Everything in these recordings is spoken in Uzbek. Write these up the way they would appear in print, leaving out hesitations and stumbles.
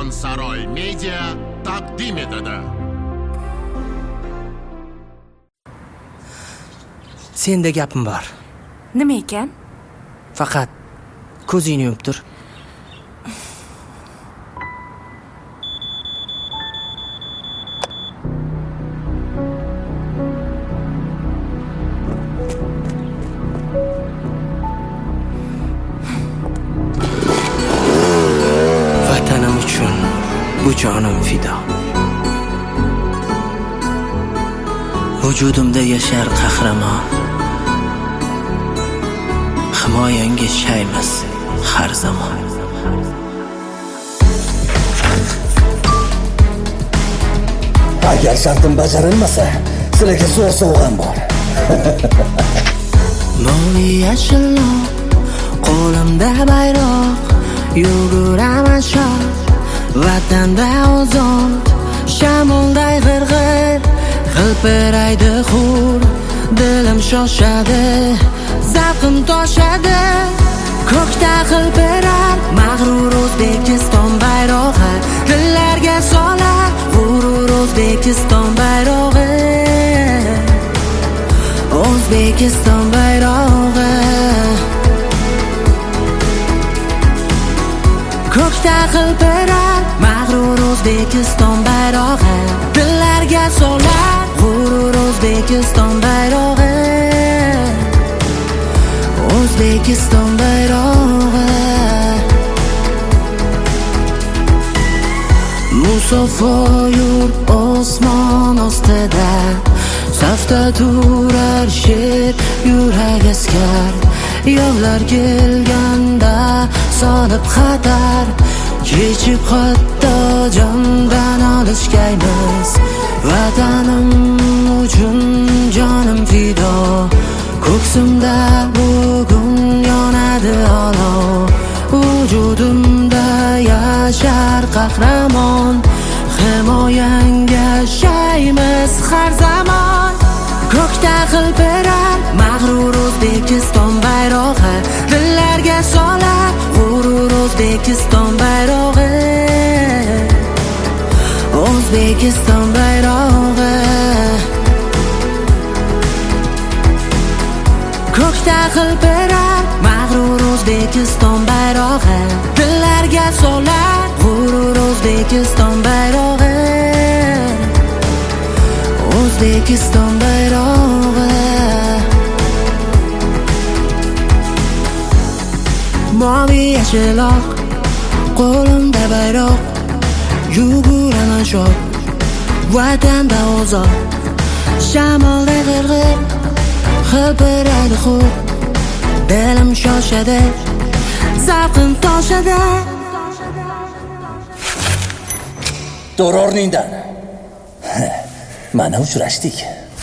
Saroy Media taqdim etadi. Senda gapim bor. Nima ekan? Faqat ko'zingni yumib tur. Vatanim uchun bu jonim fido. Vujudimda yashar qahramon. Himoyangga shaymiz har zamon. Agar shartim bajarilmasa, sizlarga sovg'am bor. Mo'li yashilloq, qo'limda bayroq, yuguraman shoh, vatanda ozod, shamolday g'irg'ir, hilpiraydi hur, dilim shoshadi, zavqim toshadi, ko'kda hilpirar, mag'rur O'zbekiston bayrog'i, dillarga solar, g'urur O'zbekiston bayrog'i, O'zbekiston bayrog'i. Ko'kda hilpirar, mag'rur O'zbekiston bayrog'i, dillarga solar, g'urur O'zbekiston bayrog'i, O'zbekiston bayrog'i. Musofo yur osmon ostida, safda turar sher yurak askar, yovlar kelganda solib xatar, kechib hatto jondan olishgaymiz. Vatanim uchun jonim fido, ko'ksimda bugun yonadi olov, vujudimda yashar qahramon, himoyangga shaymiz har zamon. Ko'kda hilpirar, mag'rur O'zbekiston bayrog'i, dillarga solar, g'urur O'zbekiston bayrog'i, O'zbekiston bayrog'i. Ko'kda hilpirar, mag'rur O'zbekiston bayrog'i, dillarga solar, g'urur O'zbekiston bayrog'i, O'zbekiston bayrog'i. Mo'li yashilloq, qo'limda bayroq, yuguraman shoh, vatanda ozod, shamolda g'irg'ir, hilpiraydi hur, dilim shoshadi, zavqim toshadi. Tur o'rningdan. Mana uchrashdik.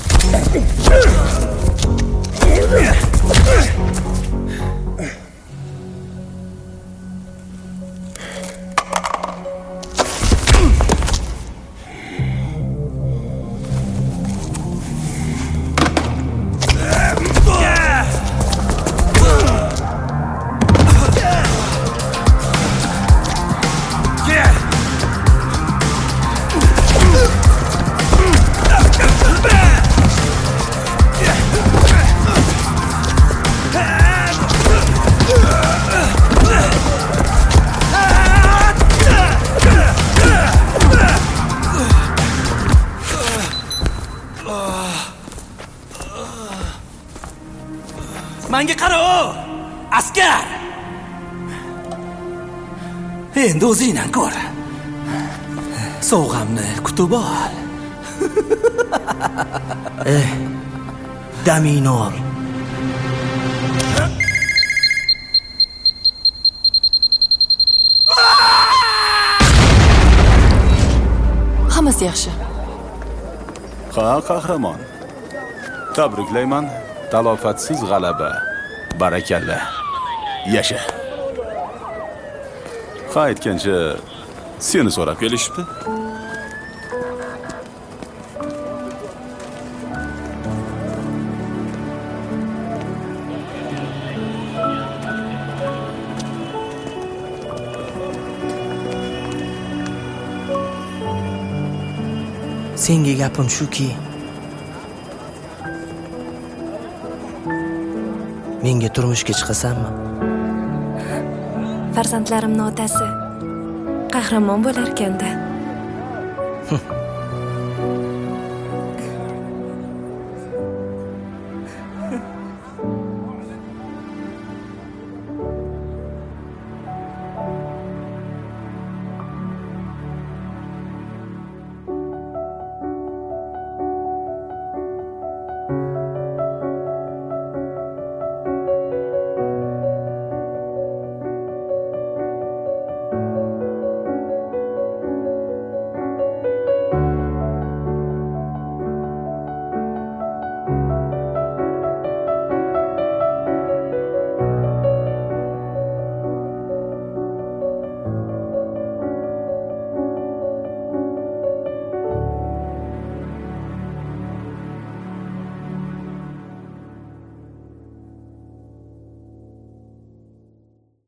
Menga qara, askar. Endi o'zingdan ko'r. Sovg'amni kutib ol. Damingni ol. Hammasi yaxshi. Ha, qahramon. Tabriklayman. Talofatsiz g'alaba. Barakalla. Yasha. Ha, aytgancha seni so'rab kelishibdi. Senga gapim shuki, menga turmushga chiqasanmi? Farzandlarimning otasi qahramon bo'lar ekanda.